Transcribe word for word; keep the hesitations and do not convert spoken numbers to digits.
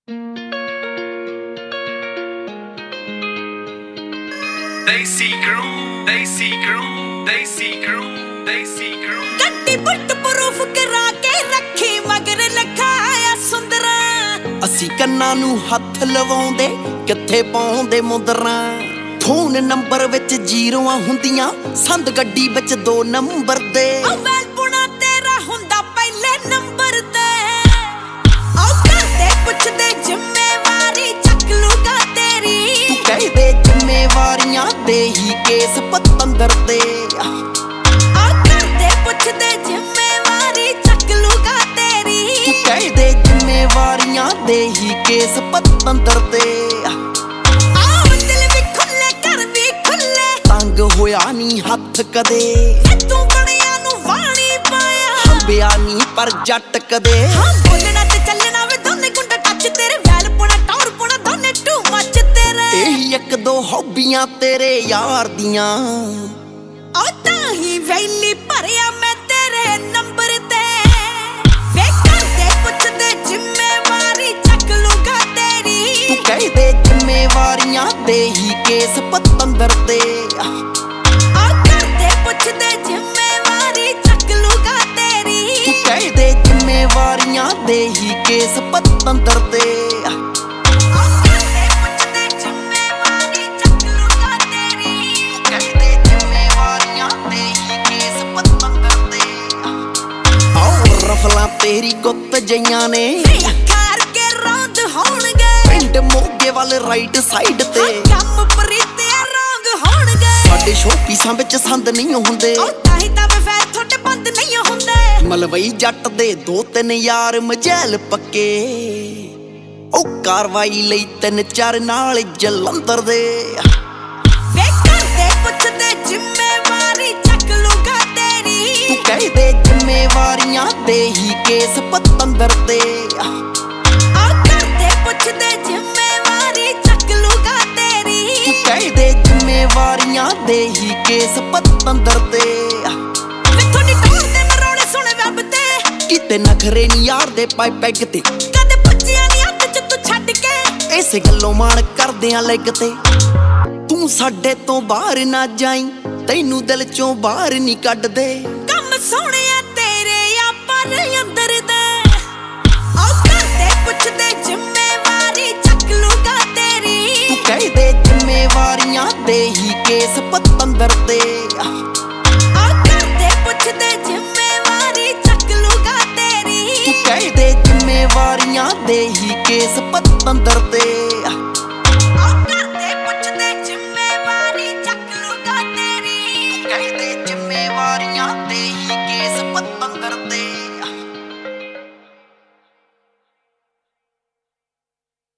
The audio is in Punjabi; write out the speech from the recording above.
Desi crew, Desi crew, Desi crew, Desi crew. ਗੱਡੀ ਬੁੱਟ ਪ੍ਰੂਫ ਕਰਾ ਕੇ ਰੱਖੀ ਮਗਰ ਲਖਾਇਆ ਸੁੰਦਰਾ। ਅਸੀਂ ਕੰਨਾਂ ਨੂੰ ਹੱਥ ਲਵਾਉਂਦੇ ਕਿੱਥੇ ਪਾਉਂਦੇ ਮੁੰਦਰਾਂ। ਫੋਨ ਨੰਬਰ ਵਿੱਚ ਜ਼ੀਰੋਆਂ ਹੁੰਦੀਆਂ ਸੰਦ ਗੱਡੀ ਵਿੱਚ ਦੋ ਨੰਬਰ ਦੇ। ਅਵਲ ਪੁਣਾ ਤੇਰਾ ਹੁੰਦਾ ਪਹਿਲੇ ਨੰਬਰ ਤੇ। ਉਹ ਕਰਦੇ ਪੁੱਛਦੇ ਜ਼ਿੰਮੇਵਾਰੀ ਚੱਕ ਲੂਗਾ ਤੇਰੀ। ਤੂੰ ਕਹਿੰਦੇ ਜ਼ਿੰਮੇਵਾਰੀਆਂ ਦੇ ਹੀ ਕੇਸ ਪਤੰਦਰ ਦੇ। ਉਹ ਕਰਦੇ ਪੁੱਛਦੇ ਜ਼ਿੰਮੇਵਾਰੀ ਚੱਕ ਲੂਗਾ ਤੇਰੀ। ਤੂੰ ਕਹਿੰਦੇ ਜ਼ਿੰਮੇਵਾਰੀਆਂ ਦੇ ਹੀ ਕੇਸ ਪਤੰਦਰ ਦੇ। ਹੋਇਆ ਨੀ ਹੱਥ ਕਦੇ ਤੂੰ ਬਣਿਆ ਨੂੰ ਵਾਣੀ ਪਾਇਆ। ਹੰਬਿਆ ਨੀ ਪਰ ਜੱਟ ਕਦੇ। ਹਾਂ ਬੋਲਣਾ ਤੇ ਚੱਲਣਾ ਵੇ ਦੋਨੇ ਗੁੰਡਾ ਟੱਚ ਤੇਰੇ। ਵੈਲ ਪੁਣਾ ਟੌਰ ਪੁਣਾ ਦੋਨੇ ਟੂ ਮੱਚ ਤੇਰੇ। ਇਹ ਇੱਕ ਦੋ ਹੌਬੀਆਂ ਤੇਰੇ ਯਾਰ ਦੀਆਂ। ਉਹ ਤਾਂ ਹੀ ਵੈਲੀ ਭਰਿਆ ਮੈਂ ਤੇਰੇ ਨੰਬਰ ਤੇ। ਵੇ ਕਰਦੇ ਪੁੱਛਦੇ ਜ਼ਿੰਮੇਵਾਰੀ ਚੱਕ ਲੂਗਾ ਤੇਰੀ। ਤੂੰ ਕਹਿੰਦੇ ਜ਼ਿੰਮੇਵਾਰੀਆਂ ਦੇ ਹੀ ਕੇਸ ਪਤੰਦਰ ਦੇ। ਪੁੱਛਦੇ ਜ਼ਿੰਮੇਵਾਰੀ ਚੱਕ ਲੂਗਾ ਤੇਰੀ। ਤੂੰ ਕਹਿੰਦੇ ਜ਼ਿੰਮੇਵਾਰੀਆਂ ਦੇ ਹੀ ਕੇਸ ਪਤੰਦਰ ਦੇ। ਪੁੱਛਦੇ ਜ਼ਿੰਮੇਵਾਰੀ ਚੱਕ ਲੂਗਾ ਤੇਰੀ। ਤੂੰ ਕਹਿੰਦੇ ਜ਼ਿੰਮੇਵਾਰੀਆਂ ਦੇ ਹੀ ਕੇਸ ਪਤੰਦਰ ਦੇ। ਆਓ ਰਫਲਾਂ ਤੇਰੀ ਗੁੱਤ ਜਈਆਂ ਨੇ। ਅੱਖਾਂ ਕੇ ਰੌਂਦ ਹੋਣਗੇ ਪਿੰਡ ਮੋਗੇ ਵੱਲ ਰਾਈਟ ਸਾਈਡ ਤੇ। ਕੰਮ ਪ੍ਰੀਤਿਆ ਰੰਗ ਹੋਣਗੇ। ਸਾਡੇ ਸ਼ੋਪੀਸਾਂ ਵਿੱਚ ਸੰਦ ਨਹੀਂ ਹੁੰਦੇ। ਉਹ ਤਾਹੀਂ ਤਾਂ ਵੇ ਫੈਰ ਤੁਹਾਡੇ ਬੰਦ ਨਹੀਂ ਹੁੰਦੇ। ਮਲਵਈ ਜੱਟ ਦੇ ਦੋ ਤਿੰਨ ਯਾਰ ਮਜੈਲ ਪੱਕੇ। ਉਹ ਕਾਰਵਾਈ ਲਈ ਤਿੰਨ ਚਾਰ ਨਾਲ ਜਲੰਧਰ ਦੇ। ਵੇ ਕਰਦੇ ਪੁੱਛਦੇ ਜ਼ਿੰਮੇਵਾਰੀ ਚੱਕ ਲੂਗਾ ਤੇਰੀ। ਤੂੰ ਕਹਿੰਦੇ ਜ਼ਿੰਮੇਵਾਰੀਆਂ ਦੇ ਹੀ ਕੇਸ ਪਤੰਦਰ ਦੇ। ਉਹ ਕਰਦੇ ਪੁੱਛਦੇ ਜ਼ਿੰਮੇਵਾਰੀ ਚੱਕ ਲੂਗਾ ਤੇਰੀ। ਤੂੰ ਕਹਿੰਦੇ ਜ਼ਿੰਮੇਵਾਰੀਆਂ ਦੇ ਹੀ ਕੇਸ ਪਤੰਦਰ ਦੇ। ਵੇ ਤੁਹਾਡੀ ਟੌਰ ਦੇ ਮਰੋਣੇ ਸੁਣੇ ਵੈਬ ਤੇ। ਕਿਤੇ ਨਖਰੇ ਨੀ ਯਾਰ ਦੇ ਪਾਈ ਪੈਗ ਤੇ। ਕਦੇ ਪੁੱਛਿਆ ਨੀ ਹੱਥ ਚ ਤੂੰ ਛੱਡ ਕੇ। ਇਸੇ ਗੱਲੋਂ ਮਾਣ ਕਰਦੇ ਆ ਲੈਗ ਤੇ। ਤੂੰ ਸਾਡੇ ਤੋਂ ਬਾਹਰ ਨਾ ਜਾਈਂ ਤੈਨੂੰ ਦਿਲ ਚੋਂ ਬਾਹਰ ਨਹੀਂ ਕੱਢਦੇ। ਕੰਮ ਸੋਹਣਿਆ ਤੇਰੇ ਆ ਪਰ ਅੰਦਰ ਦੇ। ਉਹ ਕਰਦੇ ਪੁੱਛਦੇ ਜ਼ਿੰਮੇਵਾਰੀ ਚੱਕ ਲੂਗਾ ਤੇਰੀ। ਤੂੰ ਕਹਿੰਦੇ ਜ਼ਿੰਮੇਵਾਰੀਆਂ ਦੇ ਹੀ ਕੇਸ ਪਤੰਦਰ ਦੇ। ਉਹ ਕਰਦੇ ਪੁੱਛਦੇ ਜ਼ਿੰਮੇਵਾਰੀ ਚੱਕ ਲੂਗਾ ਤੇਰੀ। ਤੂੰ ਕਹਿੰਦੇ ਜ਼ਿੰਮੇਵਾਰੀਆਂ ਦੇ ਹੀ ਕੇਸ ਪਤੰਦਰ ਦੇ।